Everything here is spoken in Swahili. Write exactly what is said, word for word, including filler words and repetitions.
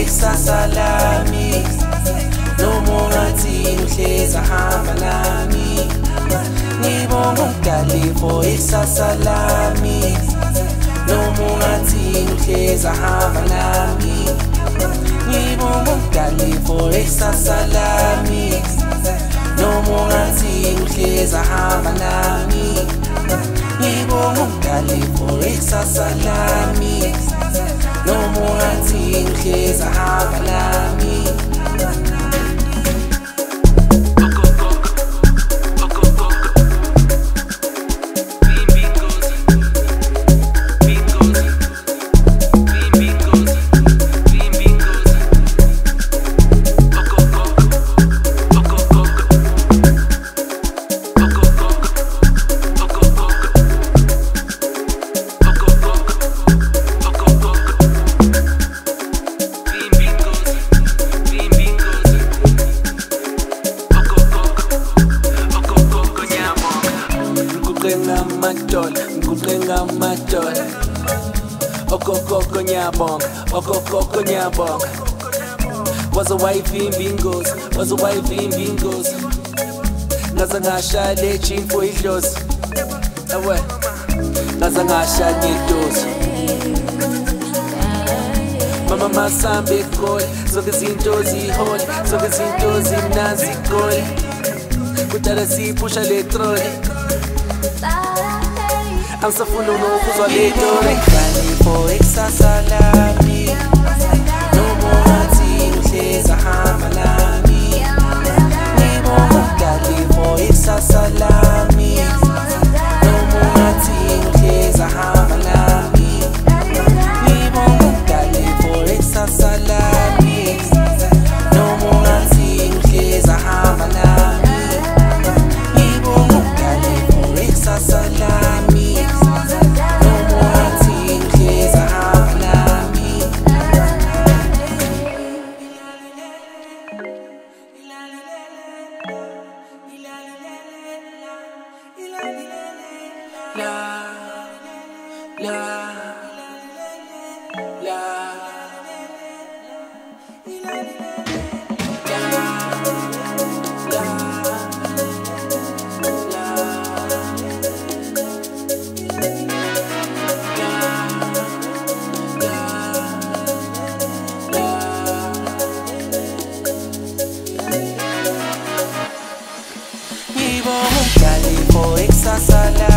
ikusasa lami noma ungathi uhlezi hamba nami ngibonga umdali for ikusasa lami noma ungathi uhlezi hamba nami ngibonga umdali for ikusasa lami noma ungathi uhlezi hamba nami ngibonga umdali for ikusasa lami noma ungathi uhlezi hamba nami. Ngikuqenga amadola okokoko nyabonga okokoko nyabonga waze wayivimba ingozi waze wayivimba ingozi ngaze ngashaya le chimfo idlozi ewe ngaze ngashaya ngedozi mama masambe kholi zonke izinto ziholi zonke izinto zimnazi kholi kudala siphusha le trolley angisafuna ukuzwa le story ngani for ikusasa lami noma ungathi uhlezi hamba nami ngibonga umdali for ikusasa lami noma ungathi uhlezi hamba nami ngibonga umdali for ikusasa lami noma ungathi uhlezi hamba nami ngibonga umdali for ikusasa lami. La, la, la, ngibonga umdali for ikusasa lami